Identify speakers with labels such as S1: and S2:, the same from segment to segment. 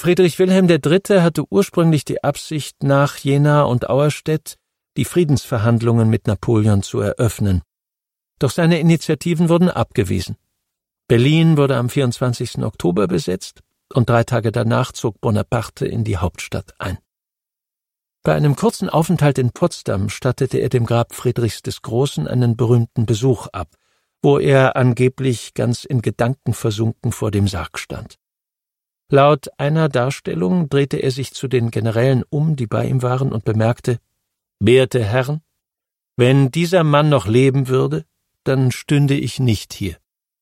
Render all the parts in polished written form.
S1: Friedrich Wilhelm III. Hatte ursprünglich die Absicht, nach Jena und Auerstedt die Friedensverhandlungen mit Napoleon zu eröffnen. Doch seine Initiativen wurden abgewiesen. Berlin wurde am 24. Oktober besetzt und 3 Tage danach zog Bonaparte in die Hauptstadt ein. Bei einem kurzen Aufenthalt in Potsdam stattete er dem Grab Friedrichs des Großen einen berühmten Besuch ab, wo er angeblich ganz in Gedanken versunken vor dem Sarg stand. Laut einer Darstellung drehte er sich zu den Generälen um, die bei ihm waren, und bemerkte: »Werte Herren, wenn dieser Mann noch leben würde, dann stünde ich nicht hier.«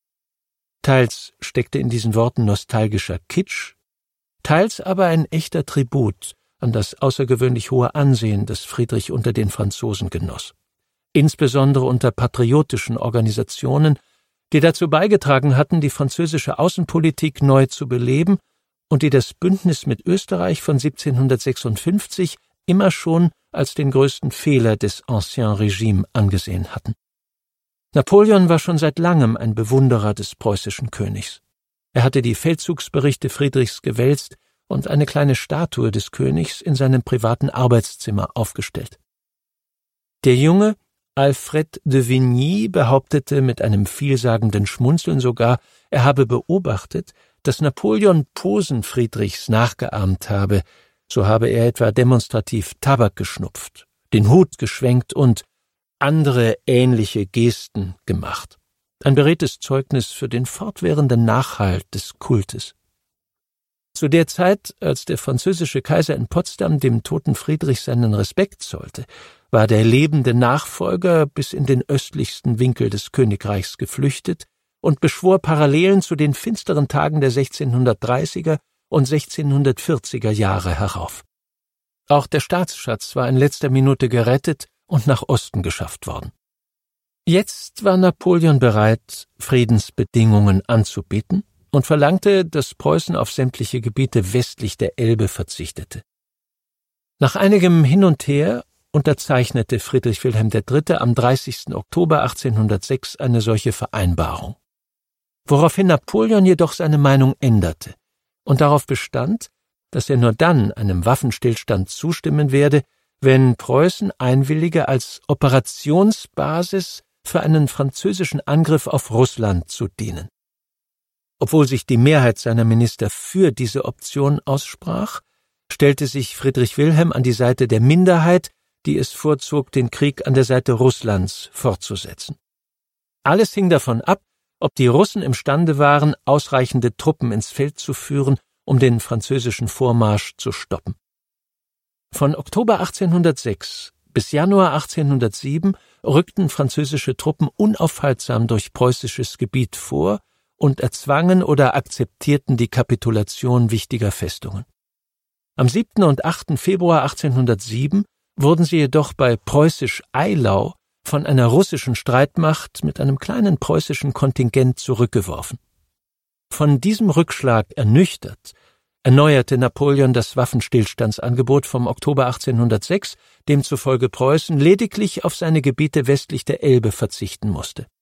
S1: Teils steckte in diesen Worten nostalgischer Kitsch, teils aber ein echter Tribut an das außergewöhnlich hohe Ansehen, das Friedrich unter den Franzosen genoss, insbesondere unter patriotischen Organisationen, die dazu beigetragen hatten, die französische Außenpolitik neu zu beleben und die das Bündnis mit Österreich von 1756 immer schon als den größten Fehler des Ancien Regime angesehen hatten. Napoleon war schon seit langem ein Bewunderer des preußischen Königs. Er hatte die Feldzugsberichte Friedrichs gewälzt und eine kleine Statue des Königs in seinem privaten Arbeitszimmer aufgestellt. Der junge Alfred de Vigny behauptete mit einem vielsagenden Schmunzeln sogar, er habe beobachtet, dass Napoleon Posen Friedrichs nachgeahmt habe, so habe er etwa demonstrativ Tabak geschnupft, den Hut geschwenkt und andere ähnliche Gesten gemacht. Ein beredtes Zeugnis für den fortwährenden Nachhalt des Kultes. Zu der Zeit, als der französische Kaiser in Potsdam dem toten Friedrich seinen Respekt zollte, war der lebende Nachfolger bis in den östlichsten Winkel des Königreichs geflüchtet und beschwor Parallelen zu den finsteren Tagen der 1630er und 1640er Jahre herauf. Auch der Staatsschatz war in letzter Minute gerettet und nach Osten geschafft worden. Jetzt war Napoleon bereit, Friedensbedingungen anzubieten und verlangte, dass Preußen auf sämtliche Gebiete westlich der Elbe verzichtete. Nach einigem Hin und Her unterzeichnete Friedrich Wilhelm III. Am 30. Oktober 1806 eine solche Vereinbarung, woraufhin Napoleon jedoch seine Meinung änderte und darauf bestand, dass er nur dann einem Waffenstillstand zustimmen werde, wenn Preußen einwillige, als Operationsbasis für einen französischen Angriff auf Russland zu dienen. Obwohl sich die Mehrheit seiner Minister für diese Option aussprach, stellte sich Friedrich Wilhelm an die Seite der Minderheit, die es vorzog, den Krieg an der Seite Russlands fortzusetzen. Alles hing davon ab, ob die Russen imstande waren, ausreichende Truppen ins Feld zu führen, um den französischen Vormarsch zu stoppen. Von Oktober 1806 bis Januar 1807 rückten französische Truppen unaufhaltsam durch preußisches Gebiet vor und erzwangen oder akzeptierten die Kapitulation wichtiger Festungen. Am 7. und 8. Februar 1807 wurden sie jedoch bei Preußisch-Eylau von einer russischen Streitmacht mit einem kleinen preußischen Kontingent zurückgeworfen. Von diesem Rückschlag ernüchtert, erneuerte Napoleon das Waffenstillstandsangebot vom Oktober 1806, demzufolge Preußen lediglich auf seine Gebiete westlich der Elbe verzichten musste.